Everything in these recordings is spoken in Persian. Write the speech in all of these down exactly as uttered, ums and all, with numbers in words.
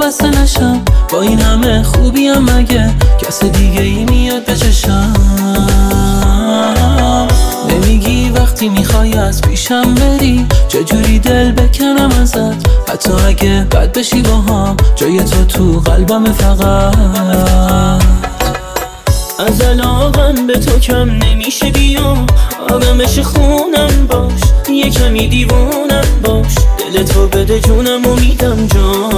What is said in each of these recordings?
وابسته نشم. با این همه خوبیم مگه کس دیگه ای میاد به چشم؟ نمیگی وقتی میخوای از پیشم بری چجوری دل بکنم ازت؟ حتی اگه بد بشی با هم جای تو تو قلبم فقط. از علاقم به تو کم نمیشه بیام، آدمش خونم باش، یه کمی دیوونم باش، دل تو بده جونم و میدم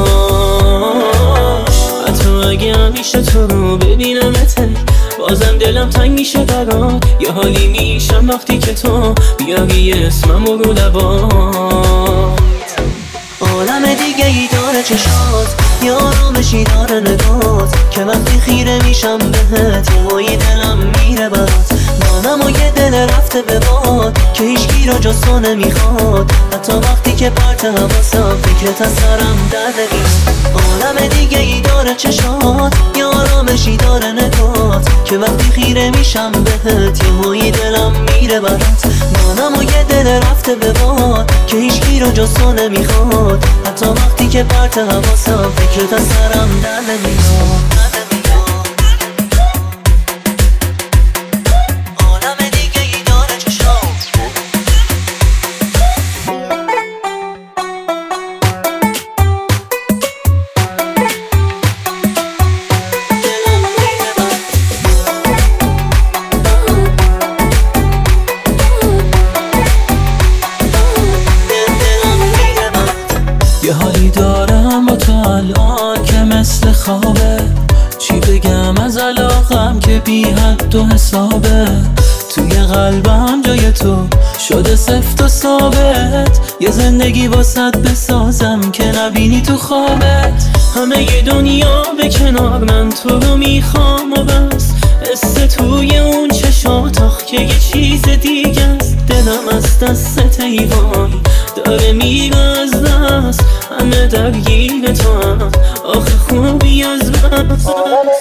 جاش. حتی اگه همیشه تو رو ببینمته بازم دلم تنگ میشه برات، یه حالی میشم وقتی که تو بیاری اسمم و رو لبات. عالم دیگه ای داره چشات، یه آرامشی داره نگات که وقتی خیره میشم بهت یه هایی دلم میره برات. منم و یه دل رفته به باد که هیچکی را جز تو نمیخواد، حتی وقتی که پرت حواسم فکرت از سرم در نمیاد. عالم دیگه ای داره چشات، یه آرامشی داره نگات که وقتی خیره میشم بهت یه هایی دلم میره برات. منم و یه دل رفته به باد که هیچکی را جز تو نمیخواد، حتی وقتی که پرت حواسم فکرت از سرم در نمیاد. یه حالی دارم با تو الان که مثل خوابه، چی بگم از علاقم که بی حد و حسابه. توی قلبم جای تو شده سفت و ثابت، یه زندگی واسط بسازم که نبینی تو خوابت. همه ی دنیا به کنار من تو رو میخوام و بس، حس توی اون چشات آخ که یه چیز دیگه است. دلم از دست ایوان داره میره از دست، همه درگیر تو هم آخه خوبی از بس.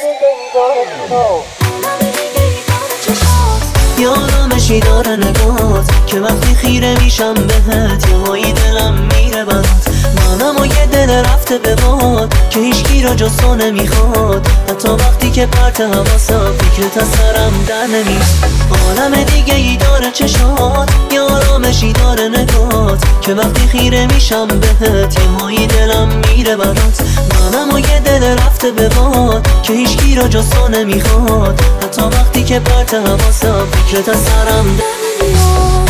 یه آرامشی داره نگات که وقتی خیره میشم بهت یه هایی دلم میره برات. منم و یه دل رفته به باد که هیچکی را جز تو نمیخواد، حتی وقتی که پرت حواسم فکرت از سرم در نمیاد. عالم دیگه ای داره چشات، یه آرامشی داره نگات که وقتی خیره میشم بهت یه هایی دلم میره برات. منم و یه دل رفته به باد که هیچکی را جز تو نمیخواد، حتی وقتی که پرت حواسم فکرت از سرم در نمیاد.